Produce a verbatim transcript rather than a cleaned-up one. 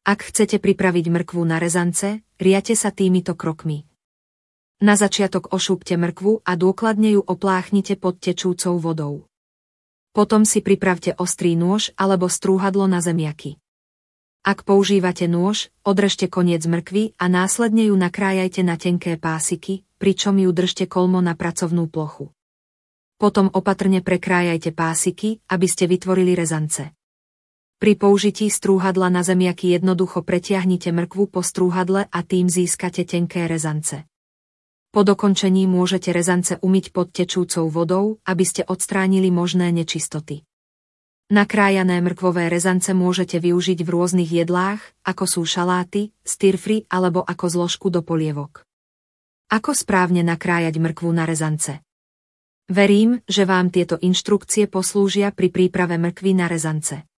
Ak chcete pripraviť mrkvu na rezance, riate sa týmito krokmi. Na začiatok ošúpte mrkvu a dôkladne ju opláchnite pod tečúcou vodou. Potom si pripravte ostrý nôž alebo strúhadlo na zemiaky. Ak používate nôž, odrežte koniec mrkvy a následne ju nakrájajte na tenké pásiky, pričom ju držte kolmo na pracovnú plochu. Potom opatrne prekrájajte pásiky, aby ste vytvorili rezance. Pri použití strúhadla na zemiaky jednoducho pretiahnite mrkvu po strúhadle a tým získate tenké rezance. Po dokončení môžete rezance umyť pod tečúcou vodou, aby ste odstránili možné nečistoty. Nakrájané mrkvové rezance môžete využiť v rôznych jedlách, ako sú šaláty, stir-fry alebo ako zložku do polievok. Ako správne nakrájať mrkvu na rezance? Verím, že vám tieto inštrukcie poslúžia pri príprave mrkvy na rezance.